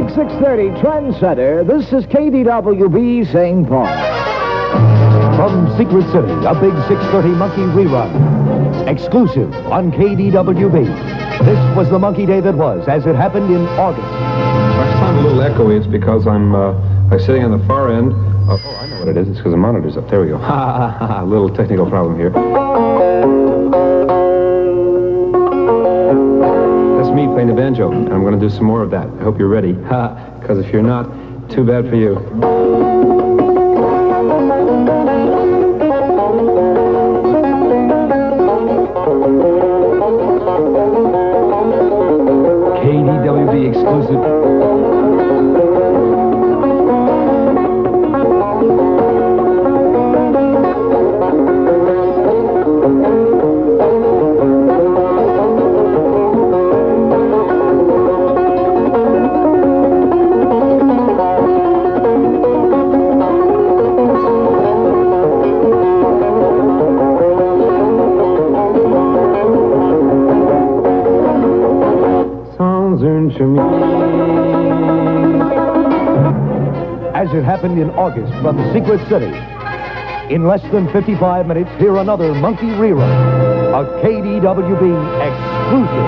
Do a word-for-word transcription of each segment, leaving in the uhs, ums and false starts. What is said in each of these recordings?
big six thirty trendsetter, this is K D W B Saint Paul. From Secret City, a big six thirty Monkey rerun. Exclusive on K D W B. This was the Monkey Day that was, as it happened in August. If I sound a little echoey, it's because I'm, uh, I'm sitting on the far end. Of, oh, I know what it is. It's because the monitor's up. There we go. Ha, ha, ha, ha. A little technical problem here. That's me playing the banjo, and I'm going to do some more of that. I hope you're ready. Because if you're not, too bad for you. K D W B exclusive. As it happened in August from Secret City. In less than fifty-five minutes, hear another Monkey rerun. A K D W B exclusive.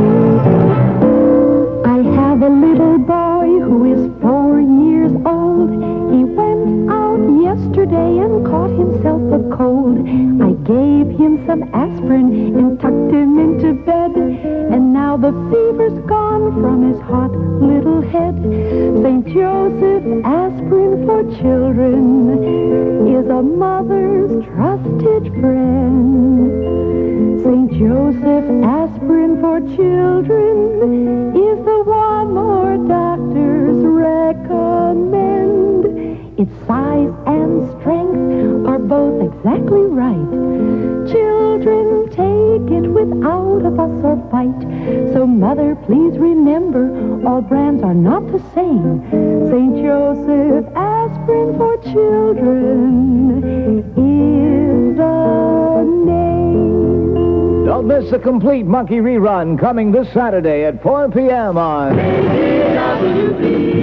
I have a little boy who is four years old. He went out yesterday and caught himself a cold. I gave him some aspirin and tucked him into bed. And now the fever's gone from his hot little head. Saint Joseph aspirin for children is a mother's trusted friend. Saint Joseph aspirin for children is the one more doctors recommend. Its size and strength are both exactly right. Children take it without a fuss or fight. So mother, please remember, all brands are not the same. Saint Joseph aspirin for children is the name. Don't miss a complete Monkey rerun coming this Saturday at four p.m. on K D W B.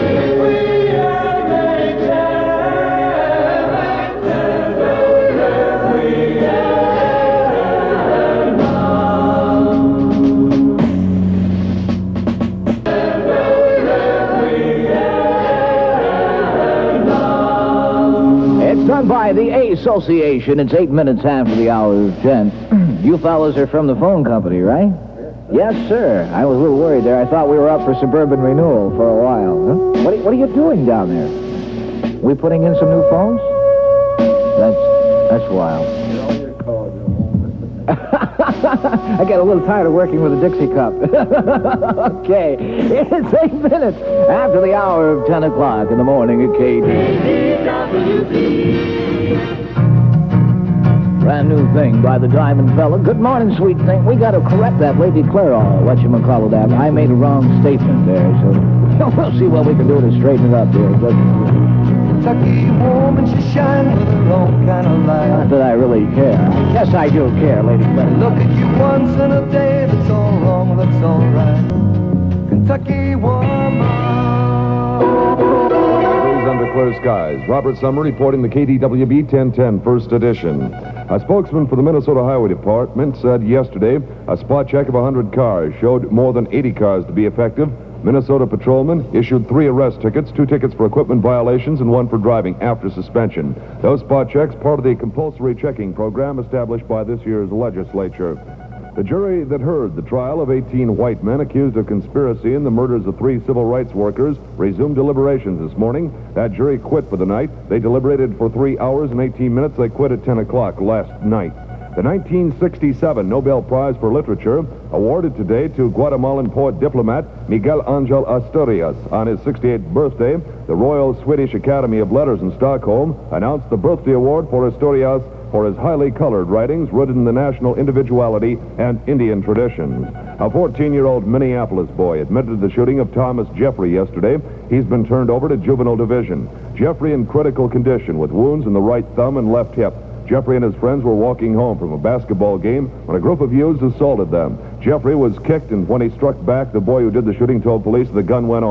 Done by the A Association. It's eight minutes after the hour of ten. You fellas are from the phone company, right? Yes, sir. I was a little worried there. I thought we were up for suburban renewal for a while. Huh? What, are, what are you doing down there? We putting in some new phones? That's that's wild. I get a little tired of working with a Dixie cup. Okay. It's eight minutes after the hour of ten o'clock in the morning at K D W B. Brand new thing by the Diamond Fella. Good morning, sweet thing. We got to correct that Lady Clairol, whatchamacallit that. I made a wrong statement there, so we'll see what we can do to straighten it up here. But Kentucky woman, she shines with her own kind of light. Not that I really care. Yes, I do care, Lady Clairol. Look at you once in a day, that's all wrong, that's all right. Kentucky woman. Under clear skies. Robert Summer reporting the K D W B ten ten First Edition. A spokesman for the Minnesota Highway Department said yesterday a spot check of one hundred cars showed more than eighty cars to be effective. Minnesota patrolmen issued three arrest tickets, two tickets for equipment violations and one for driving after suspension. Those spot checks part of the compulsory checking program established by this year's legislature. The jury that heard the trial of eighteen white men accused of conspiracy in the murders of three civil rights workers resumed deliberations this morning. That jury quit for the night. They deliberated for three hours and eighteen minutes. They quit at ten o'clock last night. The nineteen sixty-seven Nobel Prize for Literature, awarded today to Guatemalan poet-diplomat Miguel Angel Asturias. On his sixty-eighth birthday, the Royal Swedish Academy of Letters in Stockholm announced the birthday award for Asturias for his highly colored writings rooted in the national individuality and Indian traditions. A fourteen-year-old Minneapolis boy admitted to the shooting of Thomas Jeffrey yesterday. He's been turned over to juvenile division. Jeffrey in critical condition with wounds in the right thumb and left hip. Jeffrey and his friends were walking home from a basketball game when a group of youths assaulted them. Jeffrey was kicked, and when he struck back, the boy who did the shooting told police the gun went off.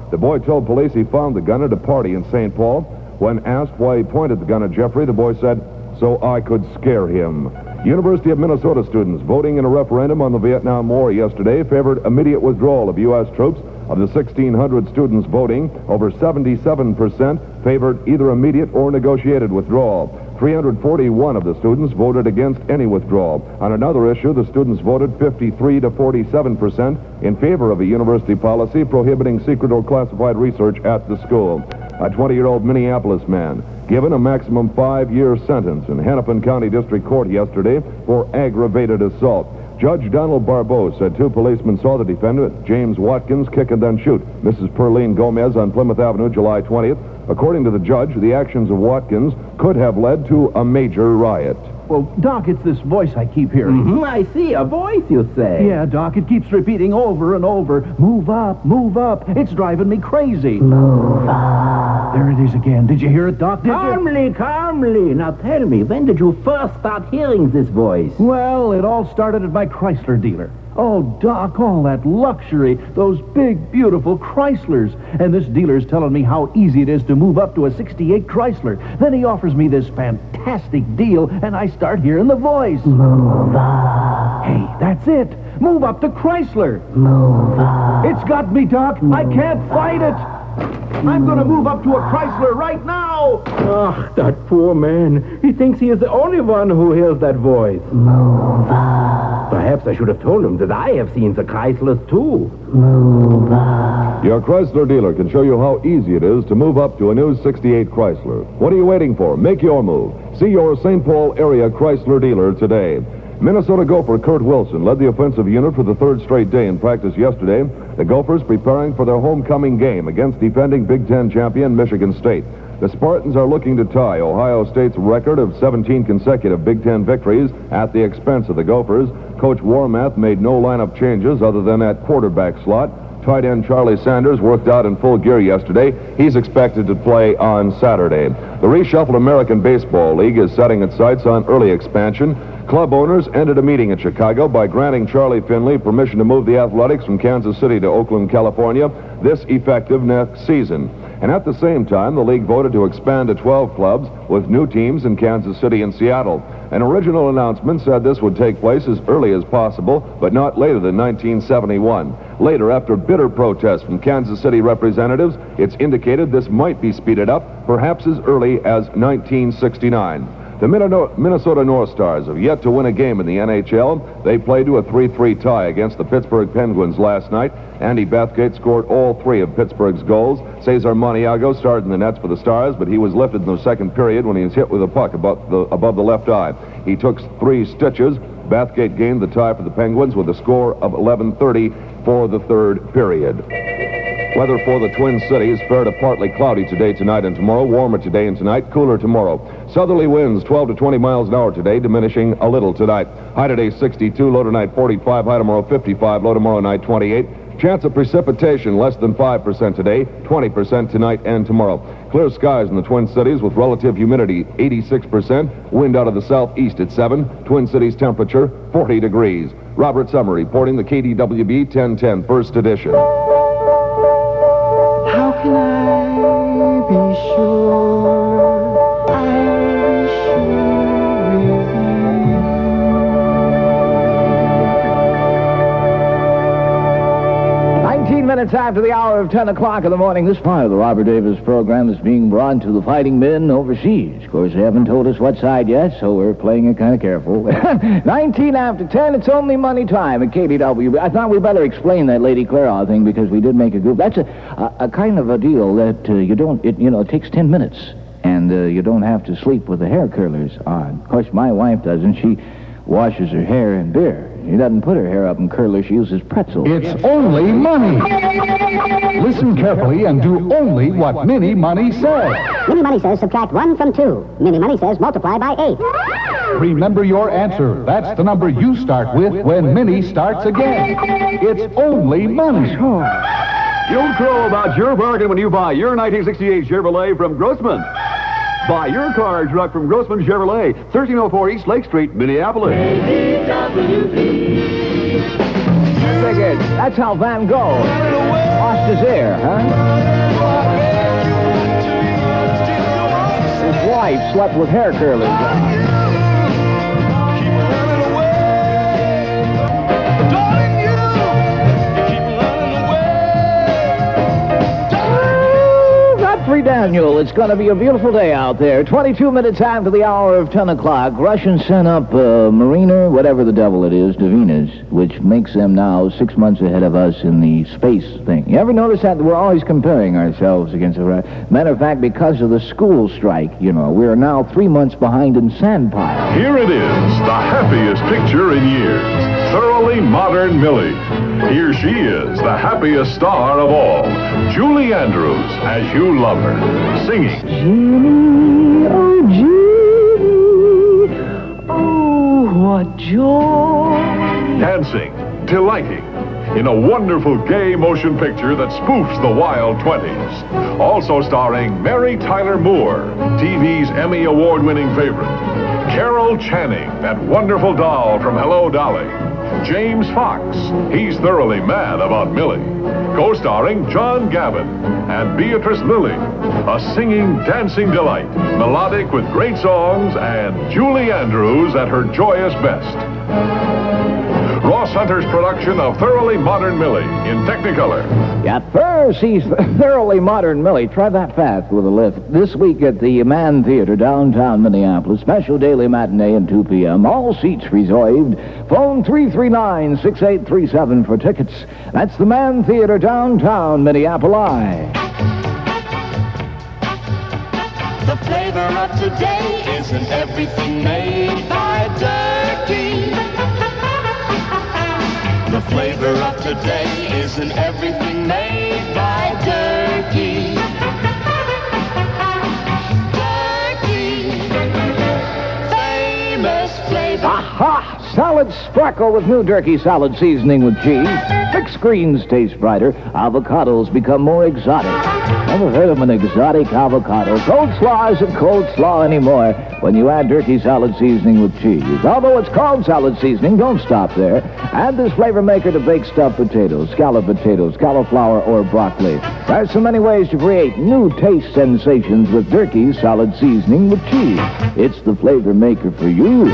The boy told police he found the gun at a party in Saint Paul. When asked why he pointed the gun at Jeffrey, the boy said, "So I could scare him." University of Minnesota students voting in a referendum on the Vietnam War yesterday favored immediate withdrawal of U S troops. Of the sixteen hundred students voting, over seventy-seven percent favored either immediate or negotiated withdrawal. three hundred forty-one of the students voted against any withdrawal. On another issue, the students voted fifty-three to forty-seven percent in favor of a university policy prohibiting secret or classified research at the school. A twenty-year-old Minneapolis man given a maximum five-year sentence in Hennepin County District Court yesterday for aggravated assault. Judge Donald Barbeau said two policemen saw the defendant, James Watkins, kick and then shoot Missus Perlene Gomez on Plymouth Avenue July twentieth. According to the judge, the actions of Watkins could have led to a major riot. Well, Doc, it's this voice I keep hearing. Mm-hmm, I see. A voice, you say? Yeah, Doc, it keeps repeating over and over. Move up, move up. It's driving me crazy. Move up. There it is again. Did you hear it, Doc? Did calmly, you? calmly. Now tell me, when did you first start hearing this voice? Well, it all started at my Chrysler dealer. Oh, Doc, all that luxury, those big, beautiful Chryslers. And this dealer's telling me how easy it is to move up to a sixty-eight Chrysler. Then he offers me this fantastic deal, and I start hearing the voice. Move up. Hey, that's it. Move up to Chrysler. Move up. It's got me, Doc. Move I can't fight it. I'm going to move up to a Chrysler right now. Ach, that poor man. He thinks he is the only one who hears that voice. Move up. Perhaps I should have told him that I have seen the Chryslers, too. Move up. Your Chrysler dealer can show you how easy it is to move up to a new sixty-eight Chrysler. What are you waiting for? Make your move. See your Saint Paul area Chrysler dealer today. Minnesota Gopher Kurt Wilson led the offensive unit for the third straight day in practice yesterday. The Gophers preparing for their homecoming game against defending Big Ten champion Michigan State. The Spartans are looking to tie Ohio State's record of seventeen consecutive Big Ten victories at the expense of the Gophers. Coach Warmath made no lineup changes other than at quarterback slot. Tight end Charlie Sanders worked out in full gear yesterday. He's expected to play on Saturday. The reshuffled American Baseball League is setting its sights on early expansion. Club owners ended a meeting in Chicago by granting Charlie Finley permission to move the Athletics from Kansas City to Oakland, California, this effective next season. And at the same time, the league voted to expand to twelve clubs with new teams in Kansas City and Seattle. An original announcement said this would take place as early as possible, but not later than nineteen seventy-one. Later, after bitter protests from Kansas City representatives, it's indicated this might be speeded up, perhaps as early as nineteen sixty-nine. The Minnesota North Stars have yet to win a game in the N H L. They played to a three three tie against the Pittsburgh Penguins last night. Andy Bathgate scored all three of Pittsburgh's goals. Cesar Maniago started in the nets for the Stars, but he was lifted in the second period when he was hit with a puck above the, above the left eye. He took three stitches. Bathgate gained the tie for the Penguins with a score of eleven thirty for the third period. Weather for the Twin Cities, fair to partly cloudy today, tonight, and tomorrow. Warmer today and tonight, cooler tomorrow. Southerly winds twelve to twenty miles an hour today, diminishing a little tonight. High today sixty-two, low tonight forty-five, high tomorrow fifty-five, low tomorrow night twenty-eight. Chance of precipitation less than five percent today, twenty percent tonight and tomorrow. Clear skies in the Twin Cities with relative humidity eighty-six percent, wind out of the southeast at seven, Twin Cities temperature forty degrees. Robert Summer reporting the K D W B ten ten First Edition. How can I be sure I'm sure with you? nineteen minutes after the hour of ten o'clock in the morning, this part of the Robert Davis program is being brought to the fighting men overseas. Of course, they haven't told us what side yet, so we're playing it kind of careful. nineteen after ten, it's only money time at K D W B. I thought we better explain that Lady Clairol thing because we did make a group. That's a, a, a kind of a deal that uh, you don't, it, you know, it takes ten minutes, and uh, you don't have to sleep with the hair curlers on. Of course, my wife doesn't. She washes her hair in beer. She doesn't put her hair up in curlers. She uses pretzels. It's only money. Listen carefully and do only what Mini Money says. Mini Money says subtract one from two. Mini Money says multiply by eight. Remember your answer. That's the number you start with when Mini starts again. It's only money. You'll crow about your bargain when you buy your nineteen sixty-eight Chevrolet from Grossman. Buy your car truck from Grossman Chevrolet, thirteen oh four East Lake Street, Minneapolis. K D W B. Figured that's how Van Gogh lost his ear, huh? His wife slept with hair curlers on. Godfrey Daniel, it's going to be a beautiful day out there. twenty-two minutes after the hour of ten o'clock, Russians sent up uh, Mariner, whatever the devil it is, to Venus, which makes them now six months ahead of us in the space thing. You ever notice that we're always comparing ourselves against the Russians? Matter of fact, because of the school strike, you know, we are now three months behind in Sandpile. Here it is, the happiest picture in years. Thoroughly Modern Millie. Here she is, the happiest star of all, Julie Andrews, As You Love Her, singing. Jeannie, oh Jeannie, oh what joy. Dancing, delighting, in a wonderful gay motion picture that spoofs the wild twenties. Also starring Mary Tyler Moore, T V's Emmy Award-winning favorite. Carol Channing, that wonderful doll from Hello, Dolly. James Fox, he's thoroughly mad about Millie. Co-starring John Gavin and Beatrice Lilly. A singing, dancing delight, melodic with great songs, and Julie Andrews at her joyous best. Ross Hunter's production of Thoroughly Modern Millie in Technicolor. Yeah, first he's Thoroughly Modern Millie. Try that fast with a lift. This week at the Mann Theater, downtown Minneapolis. Special daily matinee at two p.m. All seats reserved. Phone three three nine, six eight three seven for tickets. That's the Mann Theater, downtown Minneapolis. The flavor of today isn't everything made by Durkee. The flavor of today isn't everything made by Durkee. Durkee, famous flavor. Aha! Salad sparkle with new Durkee salad seasoning with cheese. Mixed greens taste brighter. Avocados become more exotic. Never heard of an exotic avocado. Coleslaw isn't coleslaw anymore when you add Durkee salad seasoning with cheese. Although it's called salad seasoning, don't stop there. Add this flavor maker to baked stuffed potatoes, scalloped potatoes, cauliflower, or broccoli. There's so many ways to create new taste sensations with Durkee salad seasoning with cheese. It's the flavor maker for you.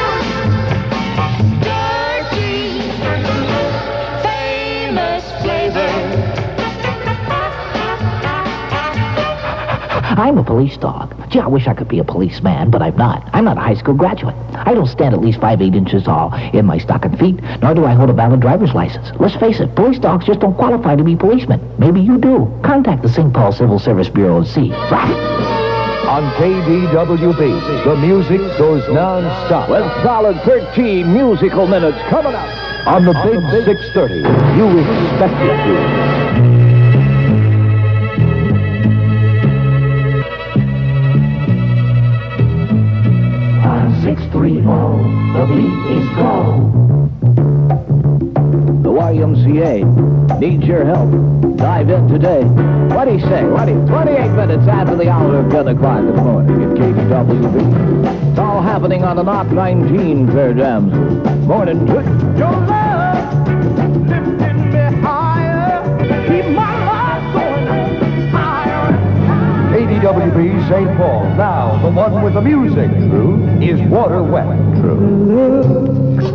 I'm a police dog. Gee, I wish I could be a policeman, but I'm not. I'm not a high school graduate. I don't stand at least five, eight inches tall in my stocking feet, nor do I hold a valid driver's license. Let's face it, police dogs just don't qualify to be policemen. Maybe you do. Contact the Saint Paul Civil Service Bureau and see. On K D W B, the music goes non-stop. With solid thirteen musical minutes coming up. On the big six thirty, you expect it to. six three oh, the beat is go. The Y M C A needs your help. Dive in today. What do you say? What do you... twenty-eight minutes after the hour of ten o'clock in the morning at K D W B. It's all happening on the Knock nineteen, fair damsel. Morning to your love, lifting me higher. Keep my life going higher. K D W B Saint Paul. Now, the one with the music, True, is Water Wet, True.